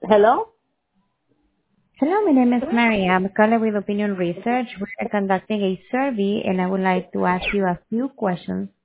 Hello? Hello, my name is Mary. I'm calling with Opinion Research. We are conducting a survey, and I would like to ask you a few questions.